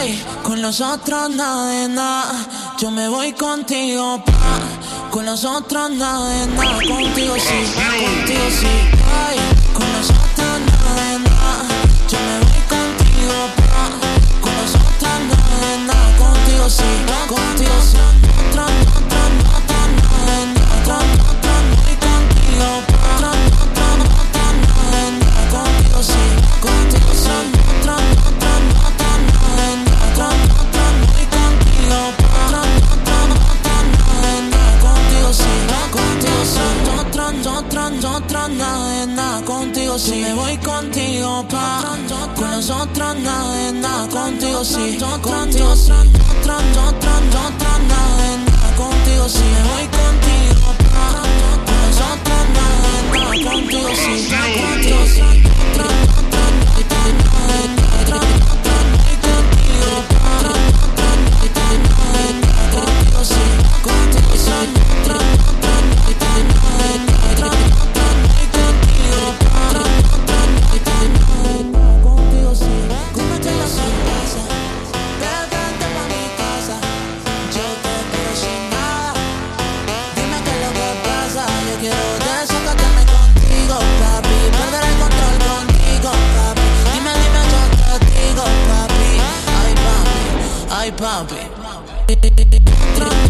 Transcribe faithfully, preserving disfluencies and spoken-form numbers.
Ay, con los otros nada de nada. Yo me voy contigo, pa. Con los otros nada de nada. Contigo sí, contigo sí. Ay, con los otros nada de nada. Yo me voy contigo, pa. Con los otros nada de nada. Contigo sí, contigo sí. Otro, otro, otro, nada de nada. Otro, otro, voy contigo, pa. Otro, otro, otro, nada de nada. Contigo sí, contigo sí. Otro, otro, otro, nada de nada. Otro, otro, voy contigo, pa. Otro, otro, otro, nada de nada. Contigo sí, contigo sí. Otro, otro, otro, nada de nada. Contigo sí, me voy contigo, pa. Con los otros nada de nada. Contigo sí, contigo sí. Otro, otro, otro, nada de nada. Contigo sí, me voy contigo, pa. Con los otros nada de nada. Contigo sí, contigo sí. Otro, otro, nada de nada. Otro, otro, voy contigo, pa. Otro, otro, nada de nada. Contigo sí, contigo sí. Otro, otro, nada de nada. Otro, otro, voy contigo, pa. Otro, otro, nada de nada. Contigo sí, cómete la sorpresa. Pégate pa' mi casa. Yo te quiero sin nada. Dime qué es lo que pasa. Yo quiero desacatarme contigo, papi. Perder el control contigo, papi. Dime, dime, yo te digo, papi. Ay, papi, ay, papi.